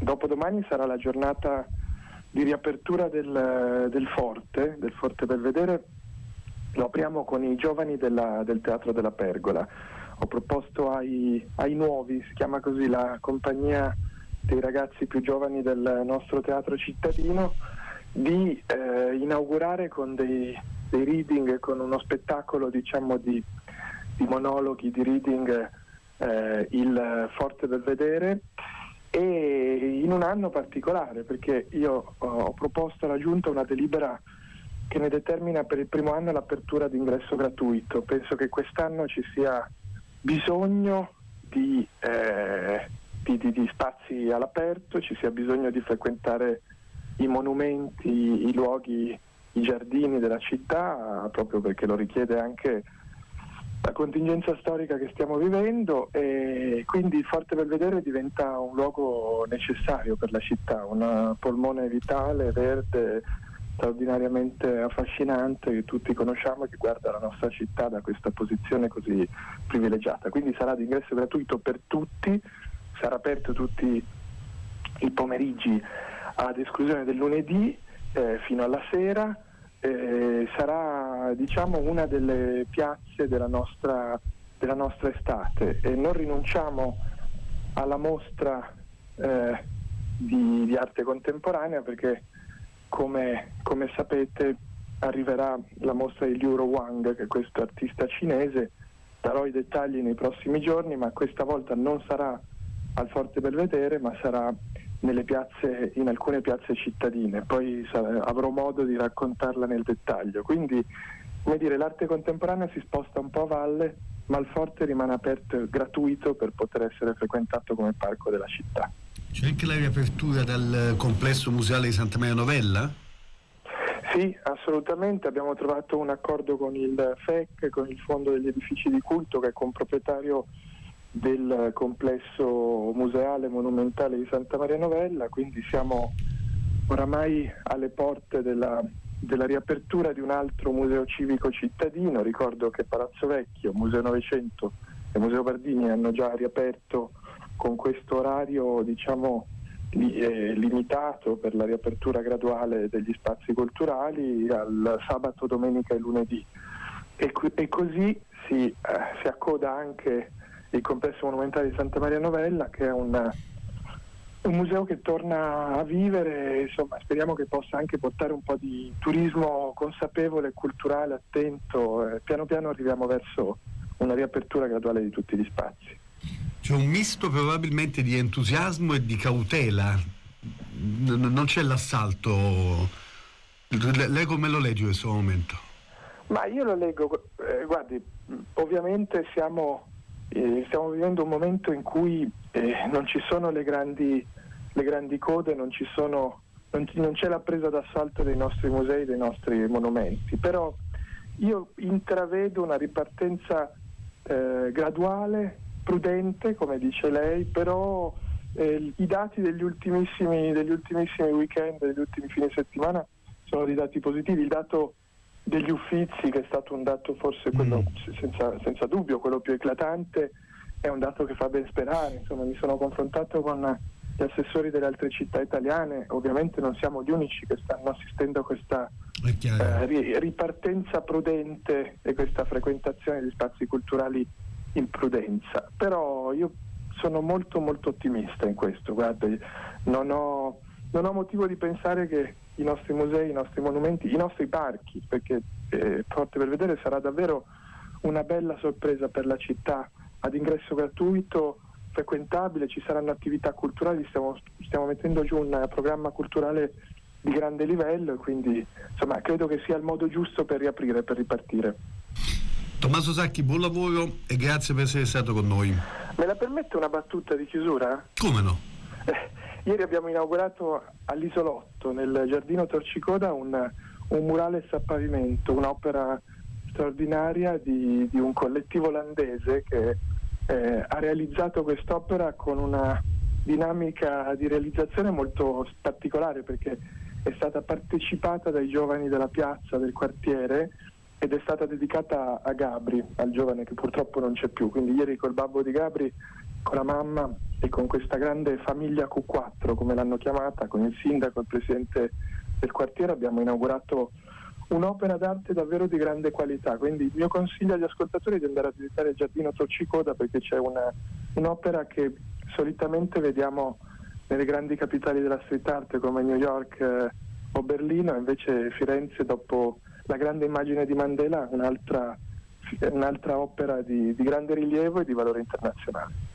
dopodomani sarà la giornata di riapertura del Forte Belvedere. Lo apriamo con i giovani del Teatro della Pergola. Ho proposto ai nuovi, si chiama così, la compagnia dei ragazzi più giovani del nostro teatro cittadino, di inaugurare con dei reading, con uno spettacolo diciamo di monologhi, di reading, il Forte Belvedere, e in un anno particolare, perché io ho proposto alla Giunta una delibera che ne determina per il primo anno l'apertura di ingresso gratuito. Penso che quest'anno ci sia bisogno di spazi all'aperto, ci sia bisogno di frequentare i monumenti, i luoghi, i giardini della città, proprio perché lo richiede anche la contingenza storica che stiamo vivendo, e quindi il Forte Belvedere diventa un luogo necessario per la città, un polmone vitale, verde, straordinariamente affascinante, che tutti conosciamo e che guarda la nostra città da questa posizione così privilegiata. Quindi sarà di ingresso gratuito per tutti, sarà aperto tutti i pomeriggi ad esclusione del lunedì fino alla sera. Sarà diciamo una delle piazze della nostra estate, e non rinunciamo alla mostra di arte contemporanea, perché come sapete arriverà la mostra di Liu Wang, che è questo artista cinese. Darò i dettagli nei prossimi giorni, ma questa volta non sarà al Forte Belvedere, ma sarà nelle piazze, in alcune piazze cittadine. Poi avrò modo di raccontarla nel dettaglio. Quindi, come dire, l'arte contemporanea si sposta un po' a valle, ma il Forte rimane aperto e gratuito per poter essere frequentato come parco della città. C'è anche la riapertura del complesso museale di Santa Maria Novella? Sì, assolutamente. Abbiamo trovato un accordo con il FEC, con il Fondo degli Edifici di Culto, che è comproprietario del complesso museale monumentale di Santa Maria Novella, quindi siamo oramai alle porte della riapertura di un altro museo civico cittadino. Ricordo che Palazzo Vecchio, Museo Novecento e Museo Bardini hanno già riaperto con questo orario diciamo limitato per la riapertura graduale degli spazi culturali al sabato, domenica e lunedì, e così si accoda anche il complesso monumentale di Santa Maria Novella, che è un museo che torna a vivere. Insomma, speriamo che possa anche portare un po' di turismo consapevole, culturale, attento. Piano piano arriviamo verso una riapertura graduale di tutti gli spazi. C'è un misto probabilmente di entusiasmo e di cautela, non c'è l'assalto. Lei come lo legge in questo momento? Ma io lo leggo, guardi, ovviamente stiamo vivendo un momento in cui non ci sono le grandi code, non c'è la presa d'assalto dei nostri musei, dei nostri monumenti, però io intravedo una ripartenza graduale, prudente, come dice lei, però i dati degli ultimissimi weekend, degli ultimi fine settimana sono dei dati positivi. Il dato degli Uffizi, che è stato un dato forse quello senza dubbio quello più eclatante, è un dato che fa ben sperare. Insomma, mi sono confrontato con gli assessori delle altre città italiane. Ovviamente non siamo gli unici che stanno assistendo a questa ripartenza prudente e questa frequentazione di spazi culturali in prudenza, però io sono molto molto ottimista in questo. Guarda, non ho motivo di pensare che i nostri musei, i nostri monumenti, i nostri parchi, perché Forte Belvedere sarà davvero una bella sorpresa per la città, ad ingresso gratuito, frequentabile. Ci saranno attività culturali, stiamo mettendo giù un programma culturale di grande livello, e quindi insomma credo che sia il modo giusto per riaprire, per ripartire. Tommaso Sacchi, buon lavoro e grazie per essere stato con noi. Me la permette una battuta di chiusura? Come no? Ieri abbiamo inaugurato all'Isolotto, nel giardino Torcicoda, un murales a pavimento, un'opera straordinaria di un collettivo olandese che ha realizzato quest'opera con una dinamica di realizzazione molto particolare, perché è stata partecipata dai giovani della piazza, del quartiere, ed è stata dedicata a Gabri, al giovane che purtroppo non c'è più. Quindi ieri col babbo di Gabri con la mamma e con questa grande famiglia Q4, come l'hanno chiamata, con il sindaco e il presidente del quartiere, abbiamo inaugurato un'opera d'arte davvero di grande qualità. Quindi il mio consiglio agli ascoltatori è di andare a visitare il giardino Torcicoda, perché c'è un'opera che solitamente vediamo nelle grandi capitali della street art come New York o Berlino, invece Firenze, dopo la grande immagine di Mandela, un'altra opera di grande rilievo e di valore internazionale.